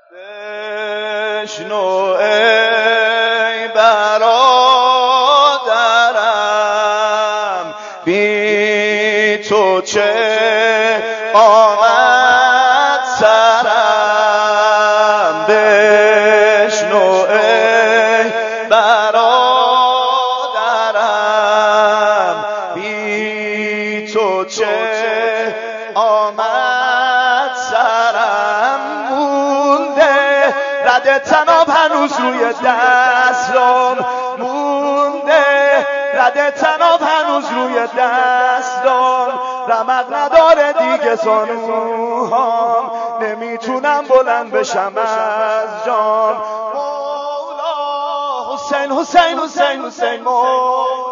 بشنو ای برادرم، بی تو چه آمد سرم. بشنو ای برادرم، بی تو چه آمد سرم. مونده رد تناب هنوز روی دستم، مونده رد تناب هنوز روی دستم. رمق نداره دیگه زانوهام، نمیتونم بلند بشم از جام. مولا حسین حسین حسین حسین مولا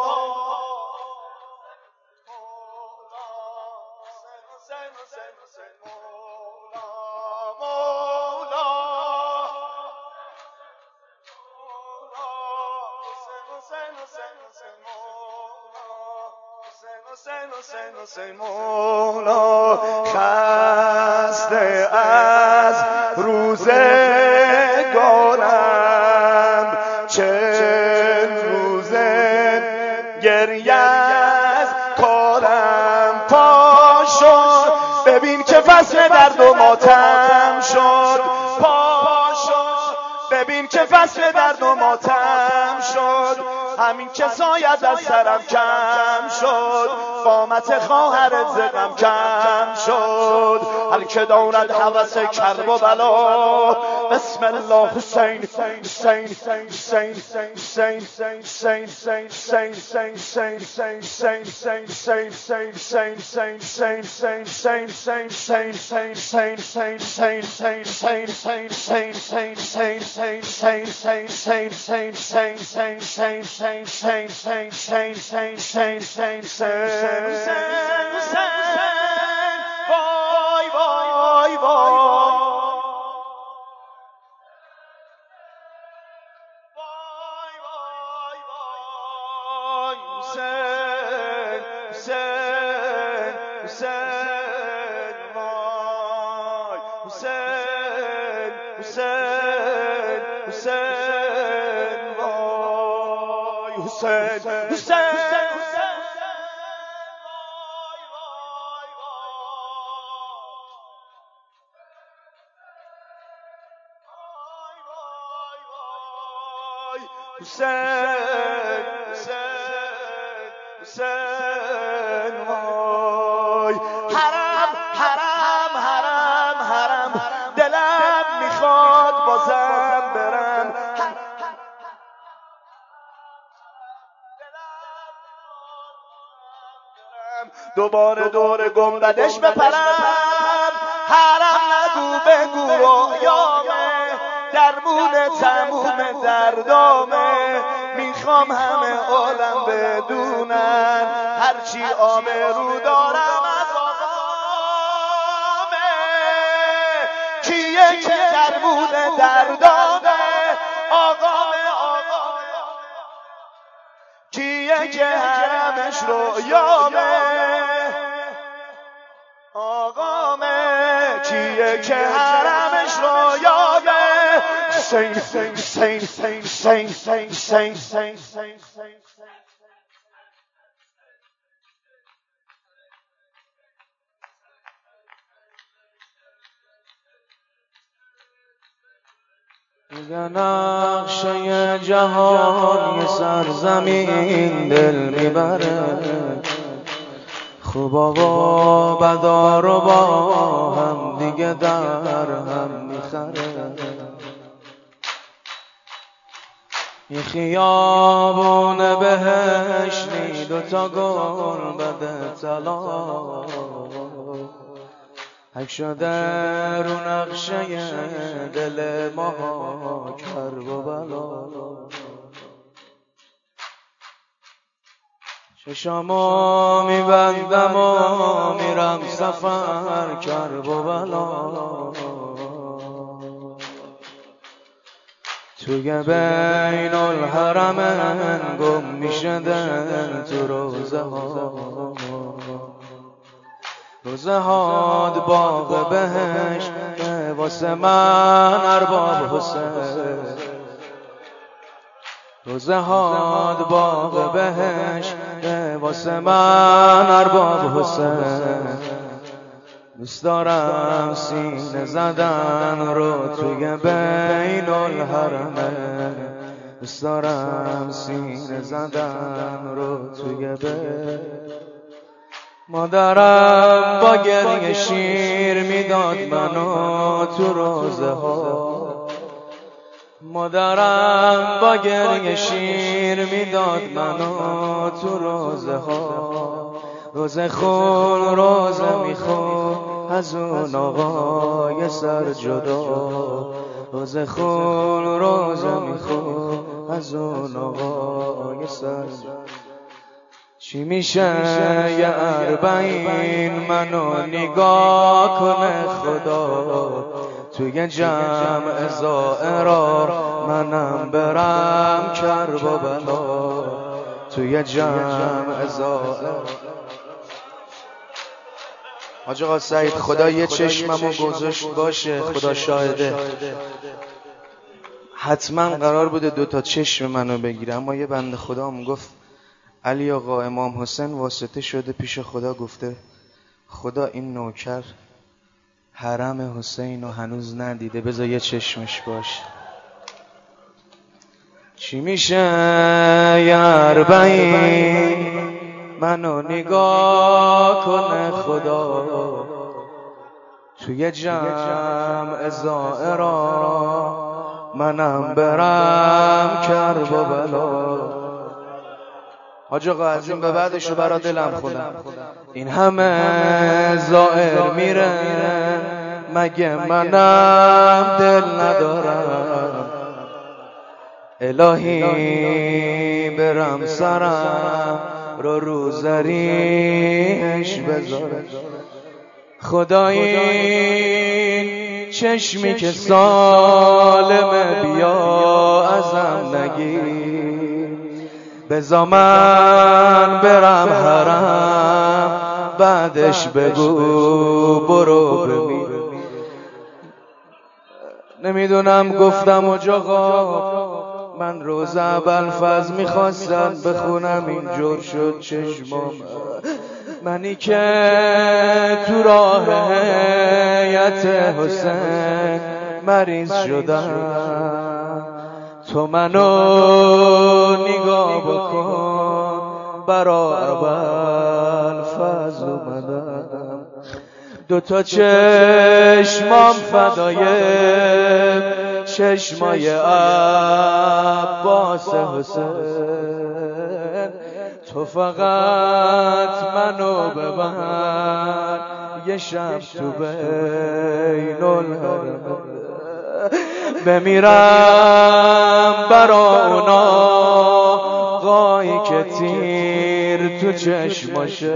حسین مولا. خسته از روزگارم، چه روزه گریه از کارم. پا شد ببین که فصل درد و ماتم شد، پا شد ببین که فصل درد و ماتم شد. همین که سایت از سرم کم شد، قامت خواهرت زغم کم شد. هر که دارد هوس کرب و بلا، بسم الله حسین حسین حسین حسین حسین حسین وای وای وای حسین حسین حسین وای حسین حسین حسین وای حسین حسین حسین حسین وای. حرم حرم حرم حرم، دلم میخواد بازم برم. دوباره دور گنبدش بپرم. حرم نگو بگو رویامه، درمون تموم دردامه. میخوام همه عالم بدونن، هرچی آبرو دارم از آقامه. کیه که درمون دردامه؟ آقامه آقامه. کیه که حرمش رویامه؟ آقامه. کیه که حرمش رویامه؟ حسین حسین حسین حسین حسین حسین حسین. میگه نقشه جهان یه سرزمین دل میبره، خوبا و بدا رو با هم دیگه در هم میخره. یه خیابون بهشتی، دوتا گل بده طلا، حک شده رو نقشه دل ما کرب و بلا. چشمو میبندم و میرم سفر کرب و بلا. توی بین الحرمین گم میشه دل تو روزه ها، روزه هاد باغ بهشت واسه من ارباب حسین، روزه هاد باغ بهشت واسه من ارباب حسین. دوست دارم سینه زدن رو توی بین الحرمین، دوست دارم سینه زدن رو توی بین. مادرم با گریه شیر میداد منو تو روزه ها، مادرم با گریه شیر میداد منو تو روزه ها. روزه خون روزه میخون از اون آقای سر جدا، روزه خون روزه میخون از اون آقای سر جدا. چی میشه یه اربعین منو نگاه کنه خدا، توی جمع زائرا منم برم کرب و بلا، توی جمع زائرا. حاج آقا سعید خدا یه چشممو گذاشت باشه، خدا شاهده حتما قرار بوده 2 تا چشم منو بگیره، اما یه بنده خدا هم گفت علی آقا امام حسین واسطه شده پیش خدا، گفته خدا این نوکر حرم حسین رو هنوز ندیده، بذار یه چشمش باشه. چی میشه یه اربعین منو نگاه کنه خدا، توی جمع زائرا منم برم کرب و بلا. حاج آقا از این به بعدشو برا دلم خودم، این همه زائر میره مگه منم دل ندارم، الهی برم سرم رو زریش بذارم. خدا این چشمی که سالمه بیا ازم نگیر، بذار من برم حرم بعدش بگو برو بمیر. نمیدونم گفتم حاج آقا من روز ابوالفضل میخواستم بخونم اینجور شد چشمام، منی که تو راه هیئت حسین مریض شدم، تو منو نگاه بکن برا ابوالفضل اومدم. 2 تا چشمام فدای چشمای عباس حسین، تو فقط منو ببر یه شب تو بین الحرم، بمیرم برا اونا قایی که تیر تو چشماشه،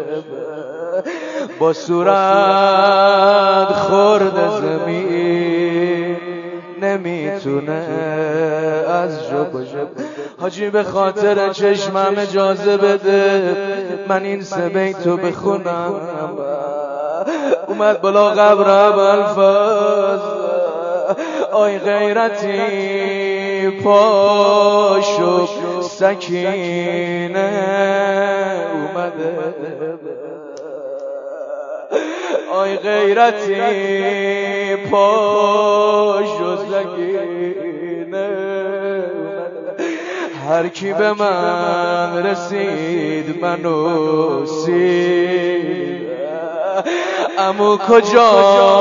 با صورت خورد زمین نمیتونه از جو باشه. حاجی به خاطر چشمم اجازه بده من این 3 بیتو بخونم. اومد بالا قبر ابوالفضل، آی غیرتی پاشو سکینه اومده، آی غیرتی پاشو سکینه، هر کی به من رسید منو سید، امو کجا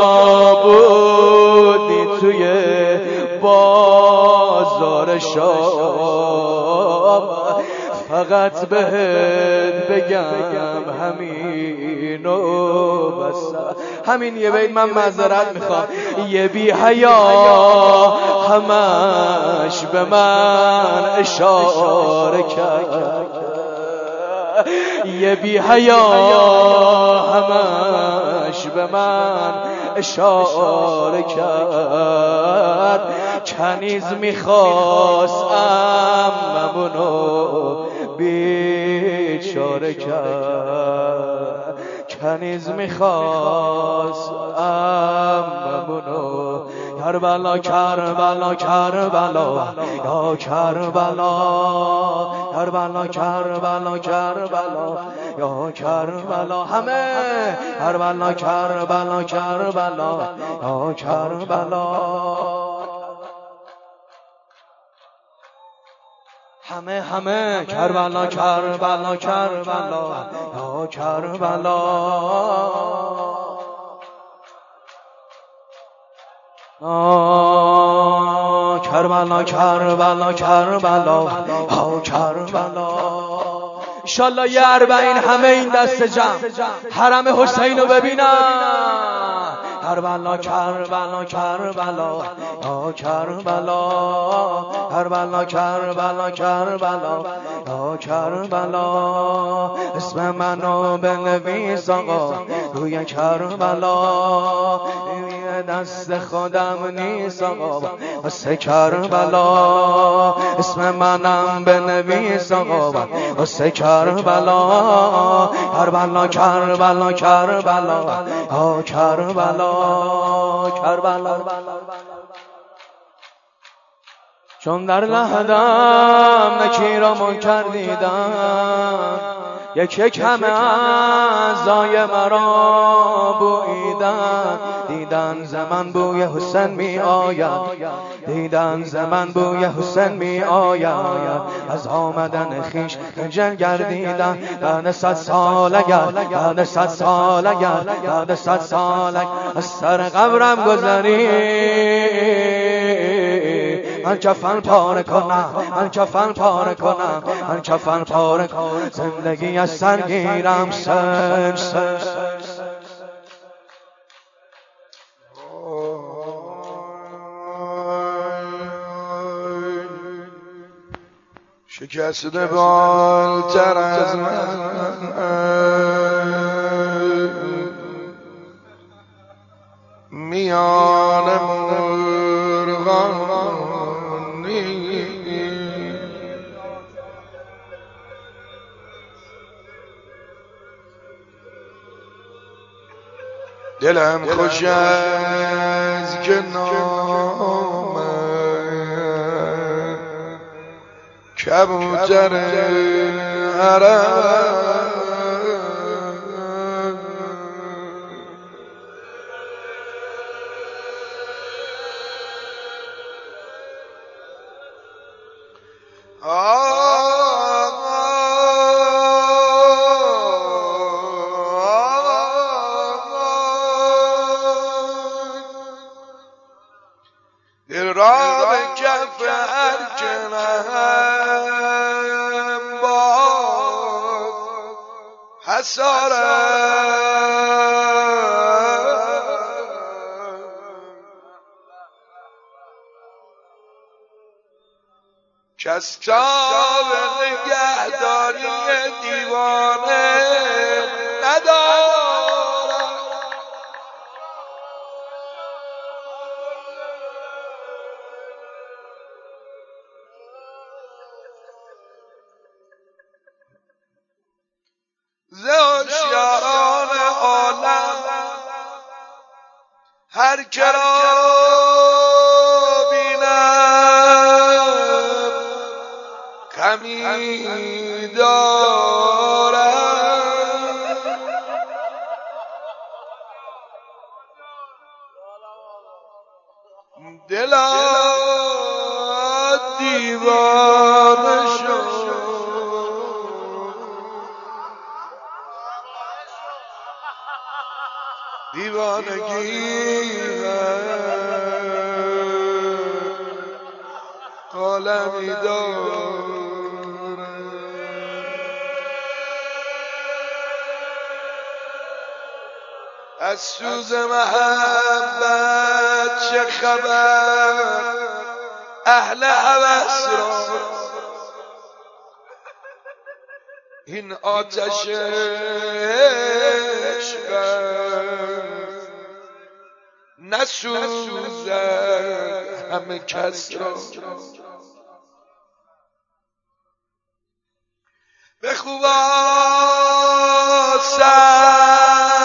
بودی توی بازار شام، فقط بهت بگم همینو بس. همین یه بیت من معذرت میخوام، یه بی حیا همش به من اشاره کرد، یه بی حیا همش به من اشاره کرد، کنیز میخواست اممونو بیچاره کرد، کنیز میخواست اممونو کربلا کربلا کربلا یا کربلا کربلا کربلا کربلا یا کربلا همه کربلا کربلا کربلا یا کربلا همه کربلا کربلا کربلا یا کربلا کربلا کربلا کربلا یا کربلا انشالله یه 40 همه این دست جمع حرم حسین رو ببینن کربلا کربلا کربلا یا کربلا کربلا کربلا کربلا یا کربلا اسم منو بنویس آقا روی کربلا یه دست خودم نیست آقا واسه کربلا اسم منم بنویس آقا واسه کربلا کربلا کربلا کربلا یا کربلا کربلا چون در لحدم نکیر و منکر دیدم یک یک همه اعضای مرا بوییدن دیدن زمن بوی حسین می آید دیدن زمن بوی حسین می آید از آمدن خیش خجل گردیدن بعد 100 سال اگر بعد 100 سال اگر بعد 100 سال اگر از سر قبرم گذری من کفن پاره کنم من کفن پاره کنم من کفن پاره کنم زندگی از سر گیرم سر شکسته بالتر از من میان مرغانی دلم خوش از کنام کبوتر حرم دل را به کف هر کنم باز حسارت کس تا به نگهداری دیوانه ندارم ز هوشیاران عالم هر که را بینم غمی دارم دلا دیوانه شد دیوانگی عالمی دارم از سوز محبت چه خبر اهل هوس را این آتش عشق نسوزد همه کس را به خوبا سر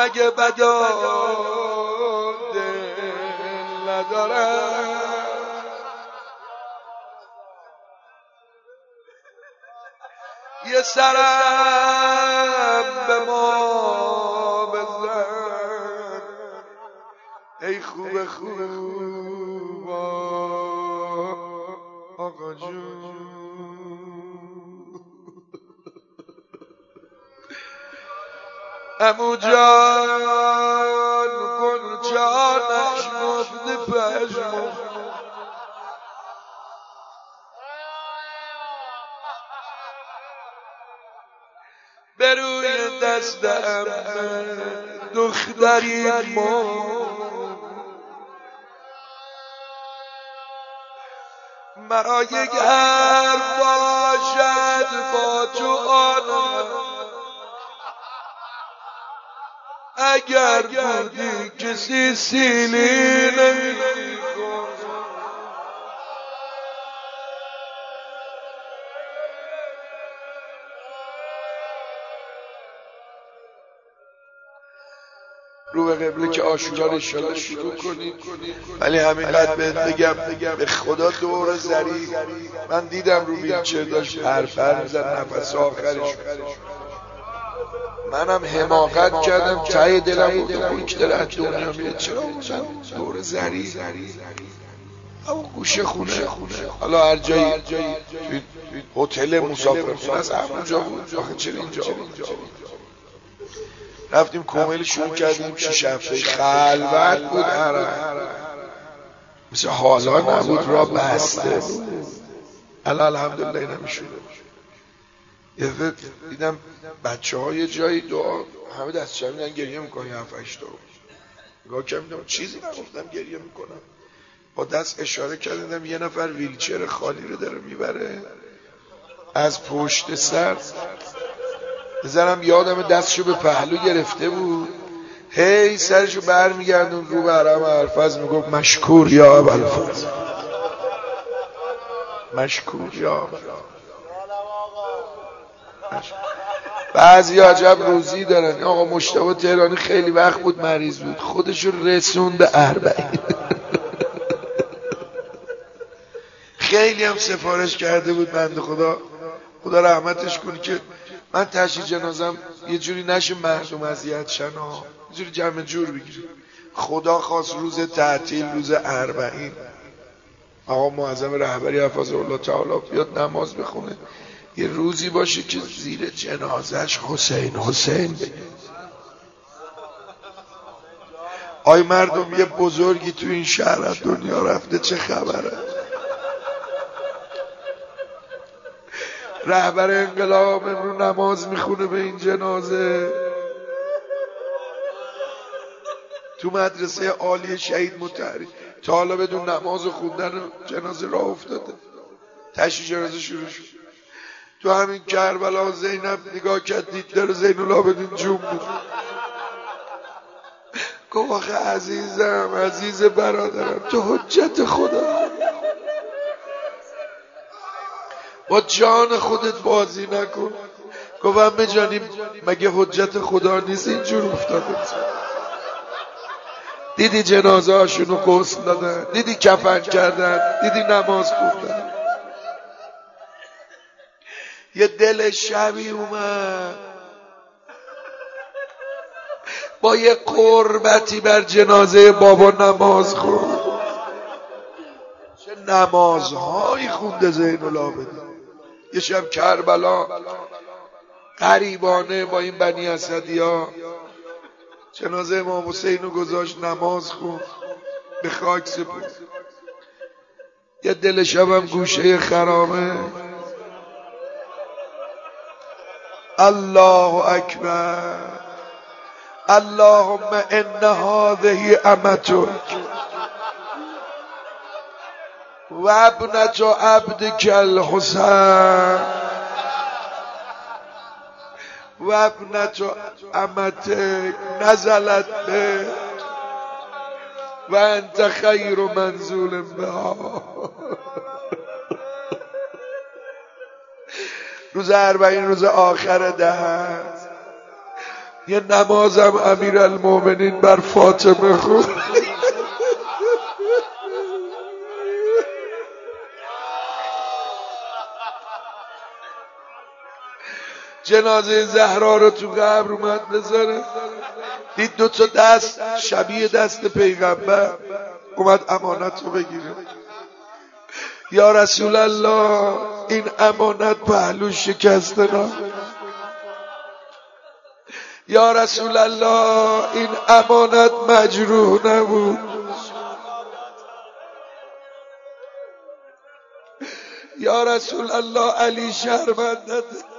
مگه بدا دل ندارم یه سرم به ما بزن ای خوب خوب آقا جون عمو جان گل جانش مفت پشمو بروی دستم دختری ما مرا یک حرف باشد با تو آنم اگر بودی کسی سیلی نمی‌کن رو به قبله که آشورا رو انشالله شروع کنیم ولی همینقدر بهت بگم به خدا دور زری من دیدم رو ویلچر داشت پرپر میزد نفس آخرش منم حماقت کردم ته دلم گفتم اون که داره از دنیا میره چرا بودن دور زری او گوشه خونه حالا هر جایی هتل مسافرخونه از همونجا بود آخه چرا اینجا رفتیم کومل شروع کردیم 6 هفته خلوت بود مثل حالا نبود را بسته الحمدلله نمیشونه یه وقت دیدم بچه ها یه جایی دعا همه دست جمعی دارن گریه میکنن 7-8 تا نگاه کردم چیزی نگفتم گریه میکنم با دست اشاره کردم یه نفر ویلچر خالی رو داره میبره از پشت سر بزنم یادم دستشو به پهلو گرفته بود هی سرشو بر میگردون رو به حرم الفضل میگفت مشکور یا ابوالفضل مشکور یا ابوالفضل بعضی عجب روزی دارن آقا مجتبی تهرانی خیلی وقت بود مریض بود خودشو رسون به 40 خیلی هم سفارش کرده بود بنده خدا رحمتش کنه که من تشییع جنازم یه جوری نشه مردم اذیت شن یه جوری جمع جور بگیره خدا خواست روز تعطیل روز 40 آقا معظم رهبری حفظه الله تعالی بیاد نماز بخونه یه روزی باشه که زیر جنازش حسین بگه آی مردم یه بزرگی تو این شهر از دنیا رفته چه خبره رهبر انقلاب امرو نماز میخونه به این جنازه تو مدرسه عالی شهید مطهری تا حالا بدون نماز خوندن جنازه راه افتاده تشییع جنازه شروع شد تو همین کربلا زینب نگاه کرد دید داره زین العابدین جون بود گفت آخه عزیزم عزیز برادرم تو حجت خدا با جان خودت بازی نکن گفتم بجانیم مگه حجت خدا نیست اینجور افتاده دیدی جنازه هاشونو غسل دادن دیدی کفن کردن دیدی نماز خوندن یه دل شبی اومد با یه قربتی بر جنازه بابا نماز خوند چه نمازهایی خونده زین العابدین یه شب کربلا غریبانه با این بنی اسدیا جنازه امام حسین رو گذاشت نماز خوند به خاک سپرد یه دل شبم گوشه خرامه الله اکبر اللهم ان هذه امتک و ابنت عبدک الحسین و ابنت امتک نزلت به و انت خیر منزول بها روز 40 روز آخر دهر یه نمازم امیرالمومنین بر فاطمه خون. جنازه زهرا رو تو قبر اومد بذاره، دید 2 تا دست شبیه دست پیغمبر، اومد امانت رو بگیره. یا رسول الله این امانت پهلو شکسته نه. یا رسول الله این امانت مجروح نبود. یا رسول الله علی شرمندت.